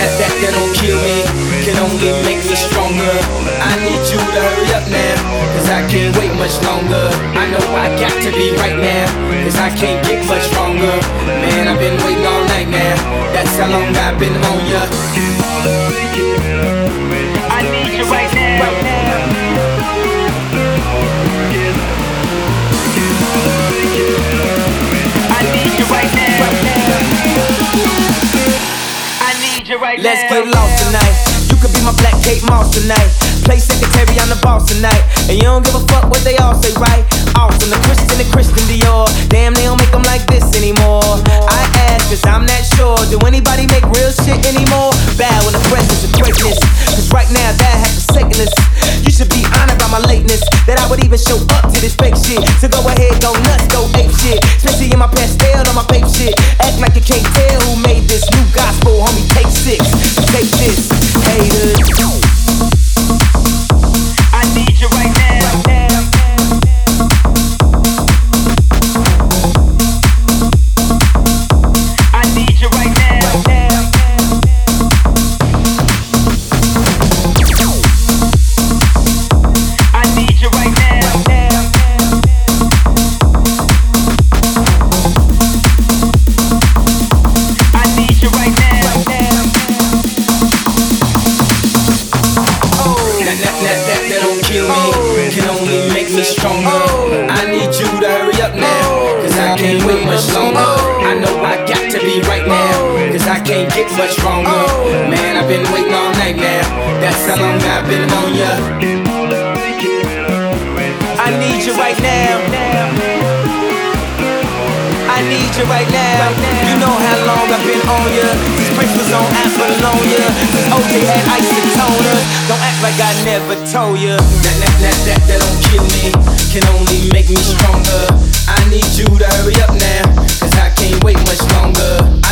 that don't kill me, can only make me stronger. I need you to hurry up now, cause I can't wait much longer. I know I got to be right now, cause I can't get much stronger. Man, I've been waiting all night now, that's how long I've been on ya. I need you right now, right now. I need you right now, right now. I need you right now. Let's get lost tonight. You could be my Black Kate Moss tonight. Play secretary, I'm the boss tonight. And you don't give a fuck what they all say, right? Awesome, the Christian Dior. Damn, they don't make them like this anymore. I ask, cause I'm not sure. Do anybody make real shit anymore? Bad when the presence of greatness. Cause right now, that has the sickness. You should be honored by my lateness, that I would even show up to this fake shit. So go ahead, go nuts, go ape shit. Especially in my pastel on my paper shit. Act like you can't tell who made this new gospel, homie. Take 6, take this, haters. I need you right now, right now. I need you right now, right now. I need you right now, right now. I need you right now, right now. That don't kill me, can only make me stronger. I need you to hurry up now, cause I can't wait much longer. I know I got to be right now, cause I can't get much stronger. Man, I've been waiting all night now, that's how long I've been on ya. I need you right now, I need you right now. You know how long I've been on ya. This Prince was on Apollonia, this OJ had isotoners. Don't act like I never told ya. That don't kill me, can only make me stronger. I need you to hurry up now, cause I can't wait much longer.